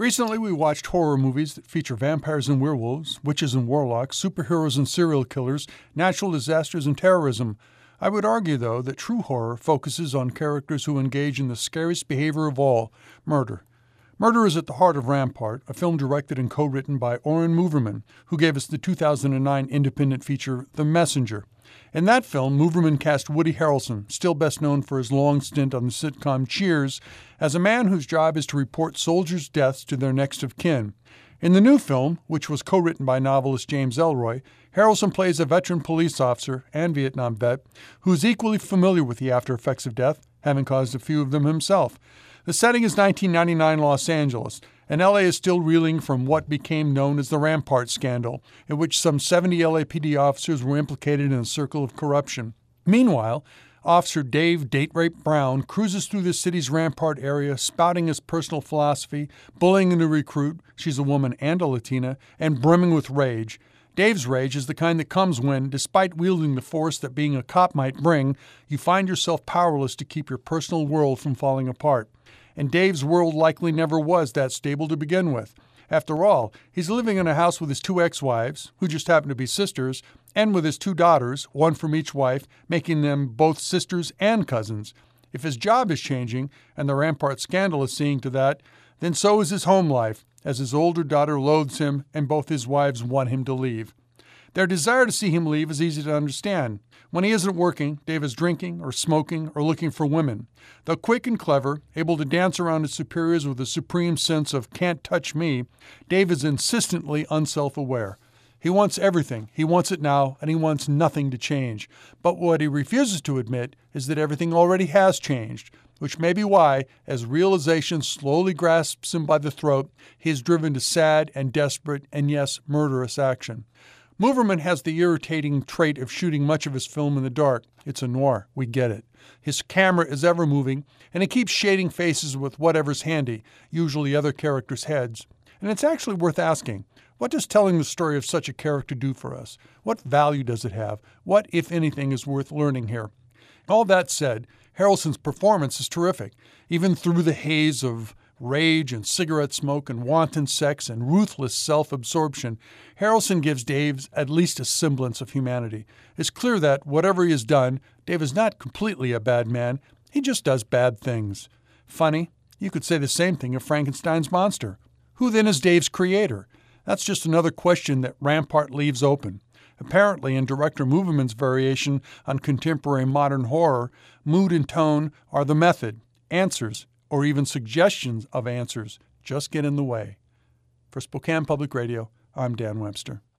Recently, we watched horror movies that feature vampires and werewolves, witches and warlocks, superheroes and serial killers, natural disasters and terrorism. I would argue, though, that true horror focuses on characters who engage in the scariest behavior of all, murder. Murder is at the heart of Rampart, a film directed and co-written by Oren Moverman, who gave us the 2009 independent feature The Messenger. In that film, Moverman cast Woody Harrelson, still best known for his long stint on the sitcom Cheers, as a man whose job is to report soldiers' deaths to their next of kin. In the new film, which was co-written by novelist James Ellroy, Harrelson plays a veteran police officer and Vietnam vet who is equally familiar with the after effects of death, having caused a few of them himself. The setting is 1999 Los Angeles, and LA is still reeling from what became known as the Rampart scandal, in which some 70 LAPD officers were implicated in a circle of corruption. Meanwhile, Officer Dave Date Rape Brown cruises through the city's Rampart area, spouting his personal philosophy, bullying a new recruit, she's a woman and a Latina, and brimming with rage. Dave's rage is the kind that comes when, despite wielding the force that being a cop might bring, you find yourself powerless to keep your personal world from falling apart. And Dave's world likely never was that stable to begin with. After all, he's living in a house with his two ex-wives, who just happen to be sisters, and with his two daughters, one from each wife, making them both sisters and cousins. If his job is changing, and the Rampart scandal is seeing to that, then so is his home life, as his older daughter loathes him and both his wives want him to leave. Their desire to see him leave is easy to understand. When he isn't working, Dave is drinking or smoking or looking for women. Though quick and clever, able to dance around his superiors with a supreme sense of can't touch me, Dave is insistently unself-aware. He wants everything, he wants it now, and he wants nothing to change. But what he refuses to admit is that everything already has changed, which may be why, as realization slowly grasps him by the throat, he is driven to sad and desperate and, yes, murderous action. Moverman has the irritating trait of shooting much of his film in the dark. It's a noir, we get it. His camera is ever moving, and he keeps shading faces with whatever's handy, usually other characters' heads. And it's actually worth asking, what does telling the story of such a character do for us? What value does it have? What, if anything, is worth learning here? All that said, Harrelson's performance is terrific, even through the haze of rage and cigarette smoke and wanton sex and ruthless self-absorption. Harrelson gives Dave at least a semblance of humanity. It's clear that, whatever he has done, Dave is not completely a bad man. He just does bad things. Funny, you could say the same thing of Frankenstein's monster. Who then is Dave's creator? That's just another question that Rampart leaves open. Apparently, in director Moverman's variation on contemporary modern horror, mood and tone are the method. Answers, or even suggestions of answers, just get in the way. For Spokane Public Radio, I'm Dan Webster.